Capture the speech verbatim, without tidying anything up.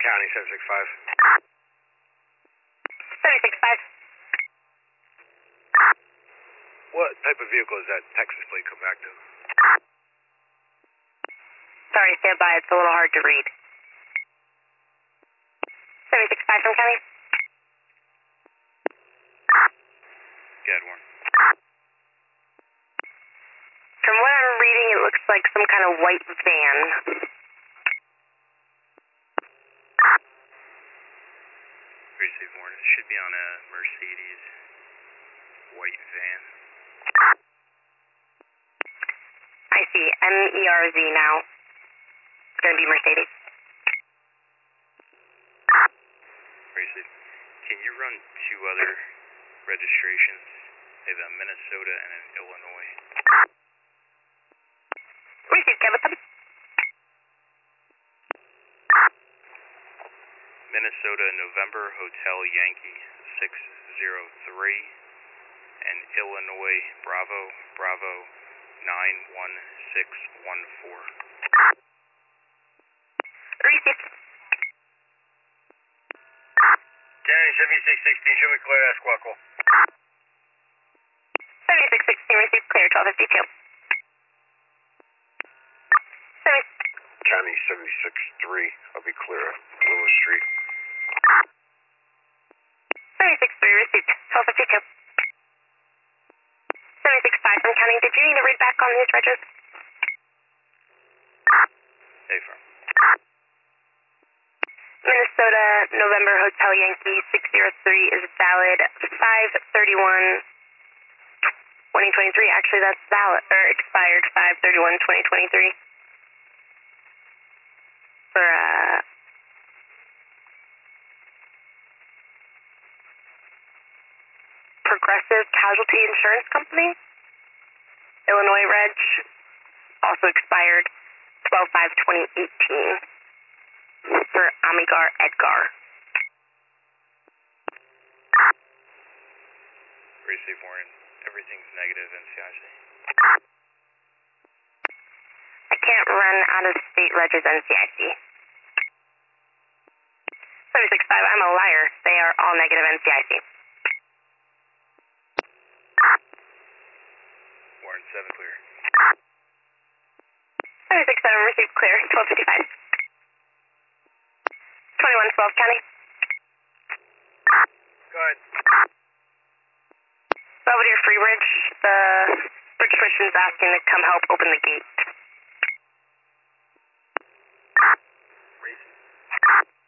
County, seven six five. seven six five. What type of vehicle is that Texas plate come back to? Sorry, stand by. It's a little hard to read. seven six five from County. Good one. From what I'm reading, it looks like some kind of white van. Receive Warren. It should be on a Mercedes white van. I see. M E R Z now. It's going to be Mercedes. Receive. Can you run two other registrations? They have a Minnesota and an Illinois. Receive, Kevin. Minnesota November Hotel Yankee six zero three and Illinois Bravo Bravo nine one six one four. Receive. County seventy-six sixteen, show me clear Esquaco. seventy-six sixteen, receive clear, twelve fifty-two. County seventy-six three, I'll be clear, Willow Street. seventy-six three, received, twelve fifty-two. seventy-six five from County, did you need a read back on these registers? Hey, firm. Minnesota November Hotel Yankee six zero three is valid five thirty-one twenty twenty-three. Actually, that's valid, or expired five thirty-one twenty twenty-three. For, uh, Progressive Casualty Insurance Company, Illinois Reg, also expired twelve five twenty eighteen. For Amigar Edgar. Receive Warren. Everything's negative N C I C. I can't run out of state regis N C I C. seven six five, I'm a liar. They are all negative N C I C. Warren seven clear. seven six seven, received clear, twelve fifty-five. twenty-one twelve, County. Go ahead. Belvedere Free Bridge, the bridge commission's asking to come help open the gate. Racing.